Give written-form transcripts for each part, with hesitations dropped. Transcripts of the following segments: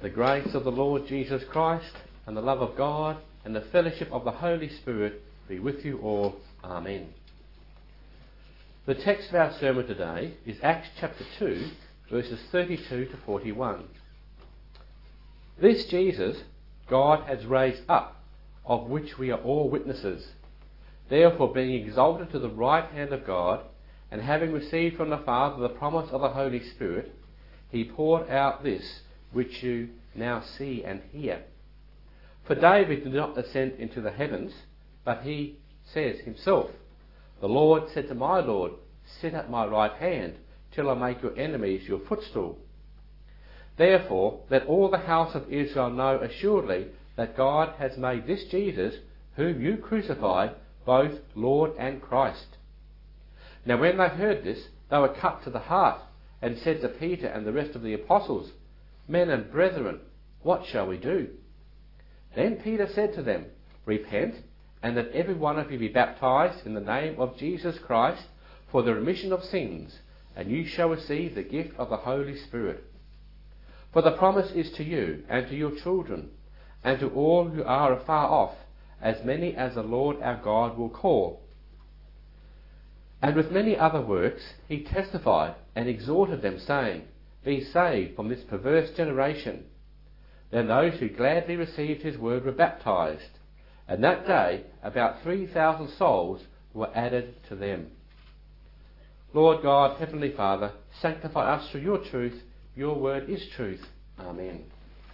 The grace of the Lord Jesus Christ and the love of God and the fellowship of the Holy Spirit be with you all. Amen. The text of our sermon today is Acts chapter 2, verses 32 to 41. This Jesus God has raised up, of which we are all witnesses. Therefore, being exalted to the right hand of God, and having received from the Father the promise of the Holy Spirit, he poured out this which you now see and hear. For David did not ascend into the heavens, but he says himself, "The Lord said to my Lord, sit at my right hand, till I make your enemies your footstool." Therefore, let all the house of Israel know assuredly that God has made this Jesus, whom you crucified, both Lord and Christ. Now when they heard this, they were cut to the heart, and said to Peter and the rest of the apostles, "Men and brethren, what shall we do?" Then Peter said to them, "Repent, and let every one of you be baptized in the name of Jesus Christ for the remission of sins, and you shall receive the gift of the Holy Spirit. For the promise is to you and to your children, and to all who are afar off, as many as the Lord our God will call." And with many other works he testified and exhorted them, saying, "Be saved from this perverse generation." Then those who gladly received his word were baptized, and that day about 3,000 souls were added to them. Lord God, Heavenly Father, sanctify us through your truth. Your word is truth. Amen.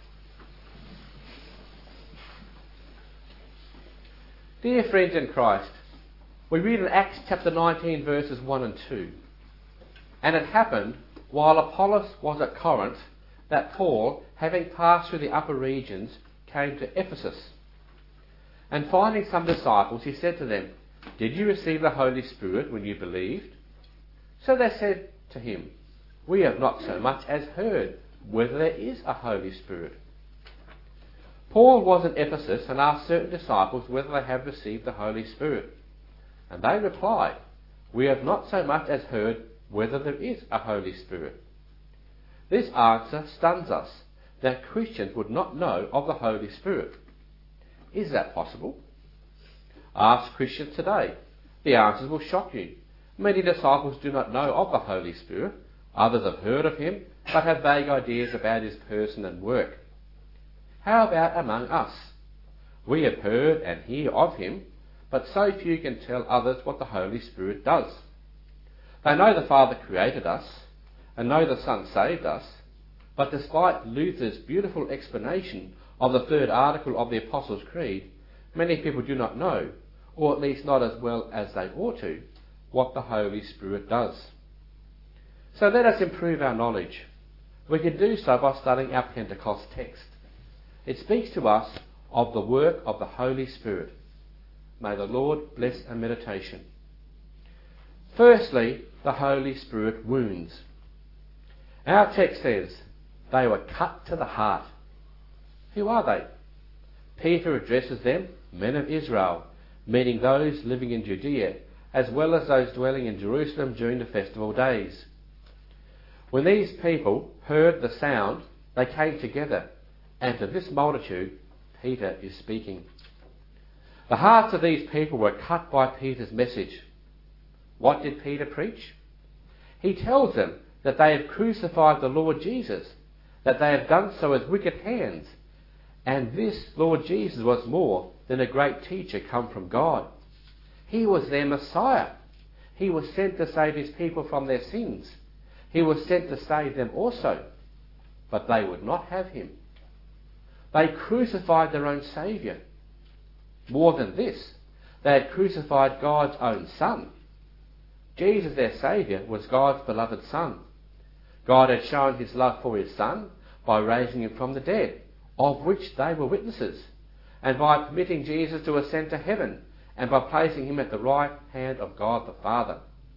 Dear friends in Christ, we read in Acts chapter 19 verses 1 and 2. "And it happened, while Apollos was at Corinth, that Paul, having passed through the upper regions, came to Ephesus. And finding some disciples, he said to them, 'Did you receive the Holy Spirit when you believed?' So they said to him, 'We have not so much as heard whether there is a Holy Spirit.' Paul was in Ephesus and asked certain disciples whether they have received the Holy Spirit. And they replied, 'We have not so much as heard whether there is a Holy Spirit.' This answer stuns us, that Christians would not know of the Holy Spirit. Is that possible? Ask Christians today. The answers will shock you. Many disciples do not know of the Holy Spirit. Others have heard of him, but have vague ideas about his person and work. How about among us? We have heard and hear of him, but so few can tell others what the Holy Spirit does. They know the Father created us, and know the Son saved us, but despite Luther's beautiful explanation of the third article of the Apostles' Creed, many people do not know, or at least not as well as they ought to, what the Holy Spirit does. So let us improve our knowledge. We can do so by studying our Pentecost text. It speaks to us of the work of the Holy Spirit. May the Lord bless our meditation. Firstly, the Holy Spirit wounds. Our text says, they were cut to the heart. Who are they? Peter addresses them, men of Israel, meaning those living in Judea, as well as those dwelling in Jerusalem during the festival days. When these people heard the sound, they came together, and to this multitude Peter is speaking. The hearts of these people were cut by Peter's message. What did Peter preach? He tells them that they have crucified the Lord Jesus, that they have done so with wicked hands, and this Lord Jesus was more than a great teacher come from God. He was their Messiah. He was sent to save his people from their sins. He was sent to save them also, but they would not have him. They crucified their own Saviour. More than this, they had crucified God's own Son. Jesus, their Saviour, was God's beloved Son. God had shown his love for his Son by raising him from the dead, of which they were witnesses, and by permitting Jesus to ascend to heaven, and by placing him at the right hand of God the Father.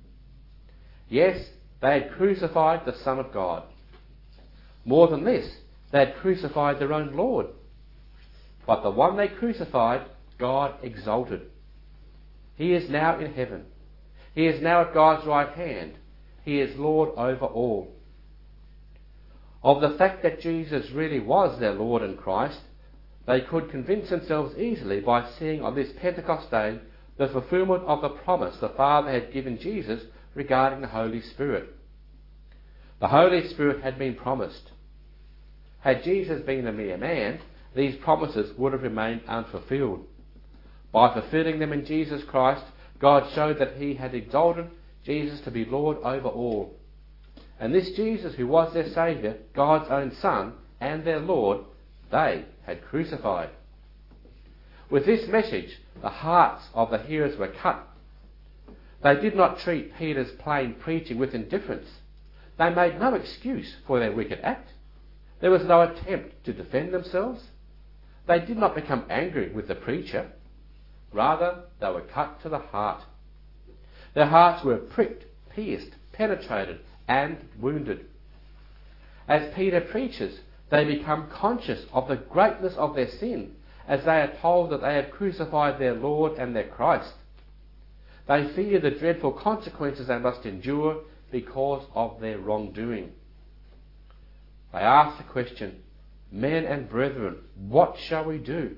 Yes, they had crucified the Son of God. More than this, they had crucified their own Lord. But the one they crucified, God exalted. He is now in heaven. He is now at God's right hand. He is Lord over all. of the fact that Jesus really was their Lord and Christ, they could convince themselves easily by seeing on this Pentecost day the fulfillment of the promise the Father had given Jesus regarding the Holy Spirit. The Holy Spirit had been promised. Had Jesus been a mere man, these promises would have remained unfulfilled. By fulfilling them in Jesus Christ, God showed that he had exalted Jesus to be Lord over all. And this Jesus, who was their Saviour, God's own Son, and their Lord, they had crucified. With this message, the hearts of the hearers were cut. They did not treat Peter's plain preaching with indifference. They made no excuse for their wicked act. There was no attempt to defend themselves. They did not become angry with the preacher. Rather, they were cut to the heart. Their hearts were pricked, pierced, penetrated, and wounded. As Peter preaches, they become conscious of the greatness of their sin as they are told that they have crucified their Lord and their Christ. They fear the dreadful consequences they must endure because of their wrongdoing. They ask the question, "Men and brethren, what shall we do?"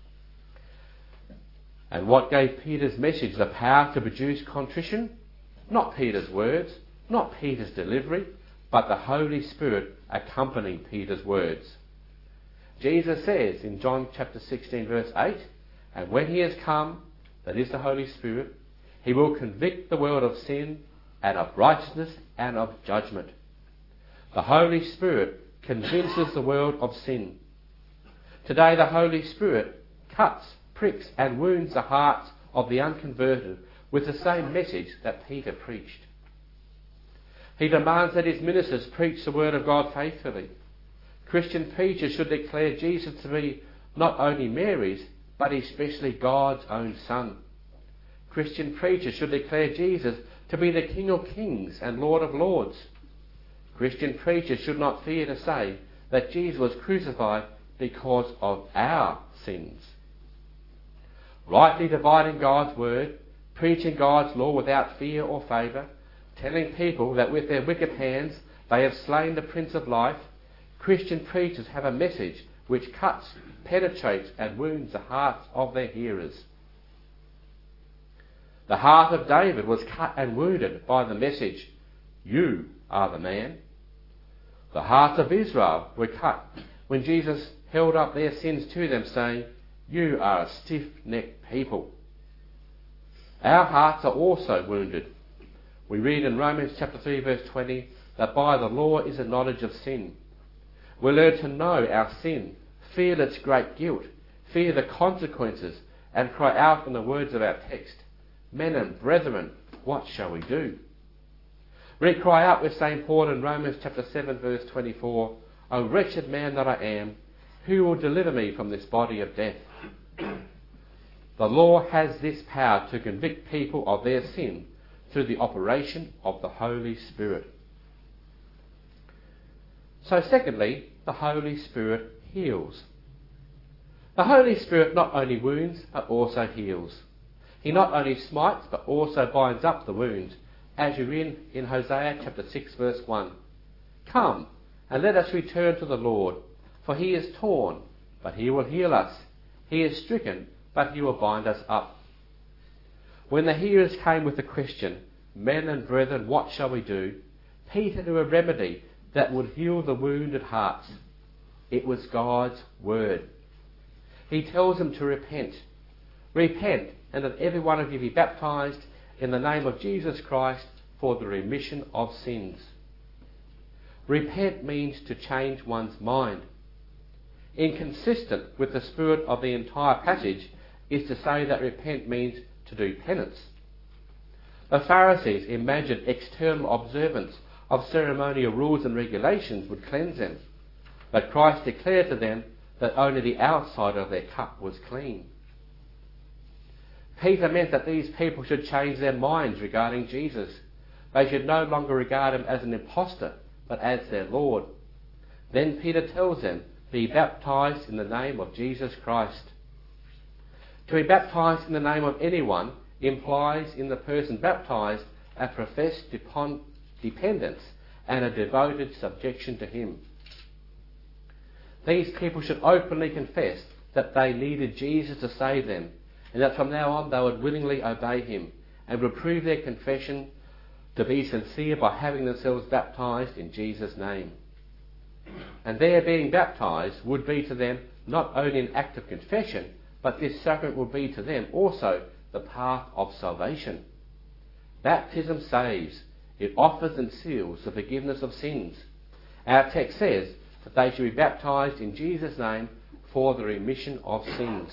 And what gave Peter's message the power to produce contrition? Not Peter's words, not Peter's delivery, but the Holy Spirit accompanying Peter's words. Jesus says in John chapter 16 verse 8, "And when he has come," that is the Holy Spirit, "he will convict the world of sin and of righteousness and of judgment." The Holy Spirit convinces the world of sin. Today the Holy Spirit cuts, pricks and wounds the hearts of the unconverted with the same message that Peter preached. He demands that his ministers preach the word of God faithfully. Christian preachers should declare Jesus to be not only Mary's, but especially God's own Son. Christian preachers should declare Jesus to be the King of Kings and Lord of Lords. Christian preachers should not fear to say that Jesus was crucified because of our sins. Rightly dividing God's word, preaching God's law without fear or favour, telling people that with their wicked hands they have slain the Prince of Life, Christian preachers have a message which cuts, penetrates and wounds the hearts of their hearers. The heart of David was cut and wounded by the message, "You are the man." The hearts of Israel were cut when Jesus held up their sins to them, saying, "You are a stiff-necked people." Our hearts are also wounded. We read in Romans chapter 3 verse 20 that by the law is a knowledge of sin. We learn to know our sin, feel its great guilt, fear the consequences, and cry out in the words of our text, "Men and brethren, what shall we do?" We cry out with St. Paul in Romans chapter 7 verse 24, "O wretched man that I am, who will deliver me from this body of death?" The law has this power to convict people of their sin through the operation of the Holy Spirit. So secondly, the Holy Spirit heals. The Holy Spirit not only wounds, but also heals. He not only smites, but also binds up the wounds, as you read in Hosea chapter 6 verse 1. "Come, and let us return to the Lord, for he is torn, but he will heal us. He is stricken, but he will bind us up." When the hearers came with the question, "Men and brethren, what shall we do?" Peter knew a remedy that would heal the wounded hearts. It was God's word. He tells them to repent. Repent, and that every one of you be baptized in the name of Jesus Christ for the remission of sins. Repent means to change one's mind. Inconsistent with the spirit of the entire passage is to say that repent means to do penance. The Pharisees imagined external observance of ceremonial rules and regulations would cleanse them, but Christ declared to them that only the outside of their cup was clean. Peter meant that these people should change their minds regarding Jesus. They should no longer regard him as an impostor, but as their Lord. Then Peter tells them, "Be baptized in the name of Jesus Christ." To be baptized in the name of anyone implies in the person baptized a professed dependence and a devoted subjection to him. These people should openly confess that they needed Jesus to save them, and that from now on they would willingly obey him, and would prove their confession to be sincere by having themselves baptized in Jesus' name. And their being baptized would be to them not only an act of confession, but this sacrament would be to them also the path of salvation. Baptism saves. It offers and seals the forgiveness of sins. Our text says that they should be baptized in Jesus' name for the remission of sins.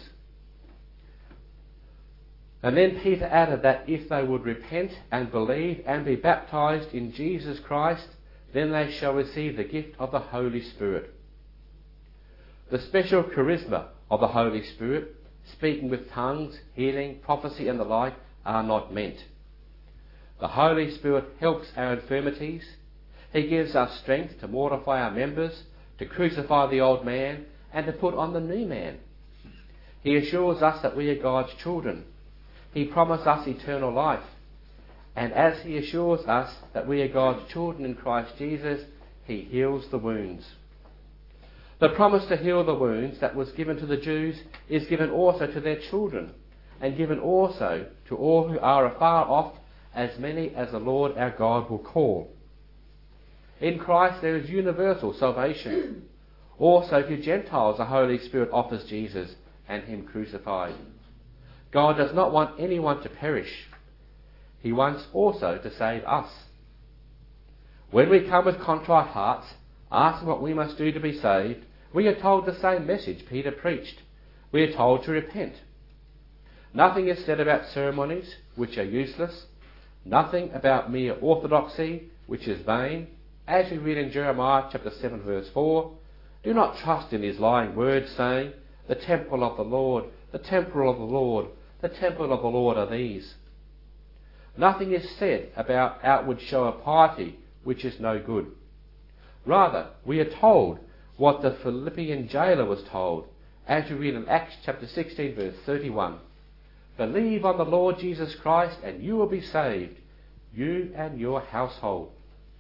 And then Peter added that if they would repent and believe and be baptized in Jesus Christ, then they shall receive the gift of the Holy Spirit. The special charisma of the Holy Spirit, speaking with tongues, healing, prophecy and the like, are not meant. The Holy Spirit helps our infirmities. He gives us strength to mortify our members, to crucify the old man, and to put on the new man. He assures us that we are God's children. He promised us eternal life. And as he assures us that we are God's children in Christ Jesus, he heals the wounds. The promise to heal the wounds that was given to the Jews is given also to their children, and given also to all who are afar off, as many as the Lord our God will call. In Christ there is universal salvation. Also to Gentiles the Holy Spirit offers Jesus and him crucified. God does not want anyone to perish. He wants also to save us. When we come with contrite hearts, asking what we must do to be saved, we are told the same message Peter preached. We are told to repent. Nothing is said about ceremonies, which are useless. Nothing about mere orthodoxy, which is vain. As we read in Jeremiah chapter 7 verse 4, do not trust in his lying words, saying, the temple of the Lord, the temple of the Lord, the temple of the Lord are these. Nothing is said about outward show of piety, which is no good. Rather, we are told what the Philippian jailer was told, as we read in Acts chapter 16 verse 31. Believe on the Lord Jesus Christ and you will be saved, you and your household.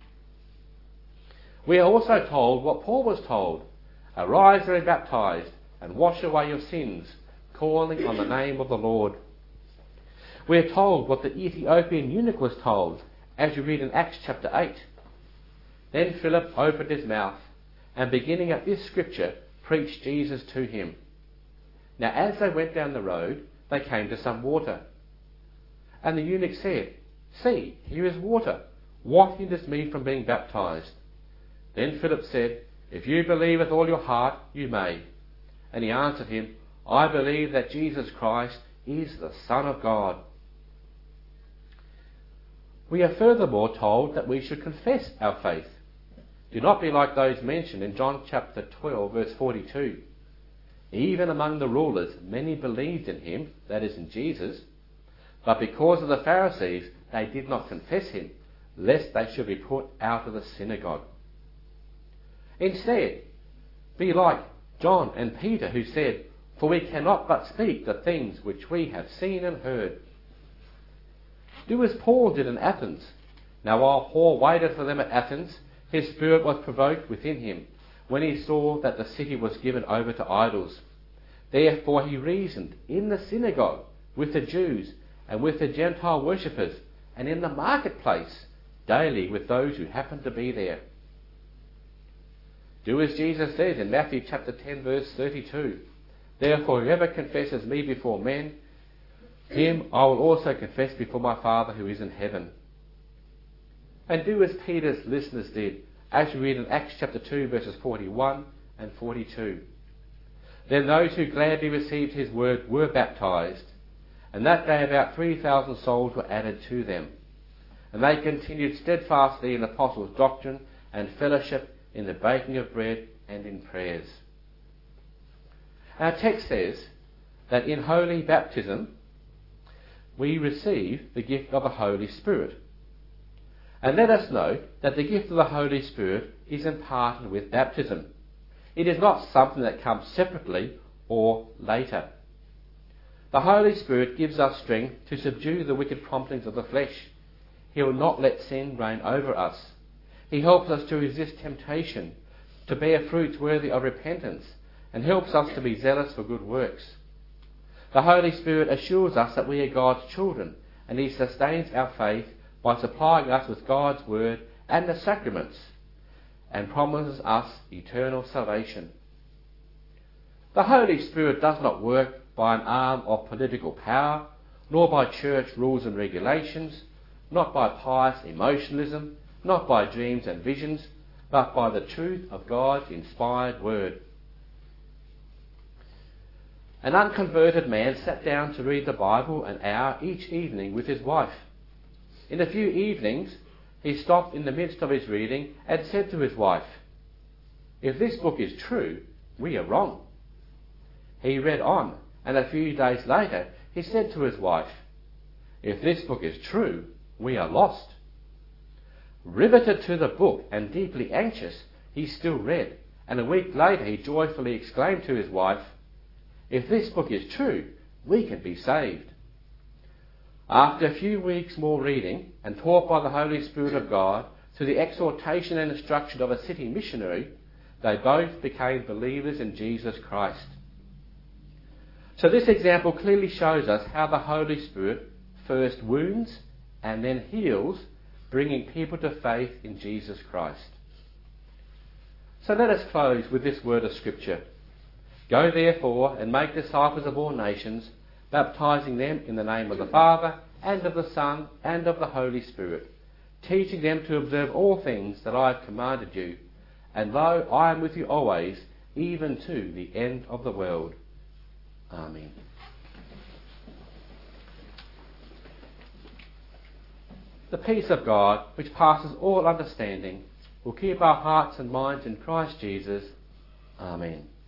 We are also told what Paul was told. Arise and be baptized and wash away your sins, calling on the name of the Lord. We are told what the Ethiopian eunuch was told, as you read in Acts chapter 8. Then Philip opened his mouth, and beginning at this scripture, preached Jesus to him. Now as they went down the road, they came to some water. And the eunuch said, See, here is water. What hinders me from being baptized? Then Philip said, If you believe with all your heart, you may. And he answered him, I believe that Jesus Christ is the Son of God. We are furthermore told that we should confess our faith. Do not be like those mentioned in John chapter 12 verse 42. Even among the rulers many believed in him, that is in Jesus, but because of the Pharisees they did not confess him, lest they should be put out of the synagogue. Instead, be like John and Peter, who said, For we cannot but speak the things which we have seen and heard. Do as Paul did in Athens. Now while Paul waited for them at Athens, his spirit was provoked within him, when he saw that the city was given over to idols. Therefore he reasoned in the synagogue with the Jews and with the Gentile worshippers, and in the marketplace daily with those who happened to be there. Do as Jesus says in Matthew chapter 10 verse 32. Therefore whoever confesses me before men, him I will also confess before my Father who is in heaven. And do as Peter's listeners did, as we read in Acts chapter 2 verses 41 and 42. Then those who gladly received his word were baptized, and that day about 3,000 souls were added to them. And they continued steadfastly in the apostles' doctrine and fellowship, in the breaking of bread and in prayers. Our text says that in holy baptism we receive the gift of the Holy Spirit. And let us note that the gift of the Holy Spirit is imparted with baptism. It is not something that comes separately or later. The Holy Spirit gives us strength to subdue the wicked promptings of the flesh. He will not let sin reign over us. He helps us to resist temptation, to bear fruits worthy of repentance, and helps us to be zealous for good works. The Holy Spirit assures us that we are God's children, and He sustains our faith by supplying us with God's Word and the sacraments, and promises us eternal salvation. The Holy Spirit does not work by an arm of political power, nor by church rules and regulations, not by pious emotionalism, not by dreams and visions, but by the truth of God's inspired Word. An unconverted man sat down to read the Bible an hour each evening with his wife. In a few evenings, he stopped in the midst of his reading and said to his wife, "If this book is true, we are wrong." He read on, and a few days later he said to his wife, "If this book is true, we are lost." Riveted to the book and deeply anxious, he still read, and a week later he joyfully exclaimed to his wife, "If this book is true, we can be saved." After a few weeks more reading, and taught by the Holy Spirit of God through the exhortation and instruction of a city missionary, they both became believers in Jesus Christ. So this example clearly shows us how the Holy Spirit first wounds and then heals, bringing people to faith in Jesus Christ. So let us close with this word of Scripture. "Go therefore and make disciples of all nations, baptizing them in the name of the Father, and of the Son, and of the Holy Spirit, teaching them to observe all things that I have commanded you. And lo, I am with you always, even to the end of the world." Amen. The peace of God, which passes all understanding, will keep our hearts and minds in Christ Jesus. Amen.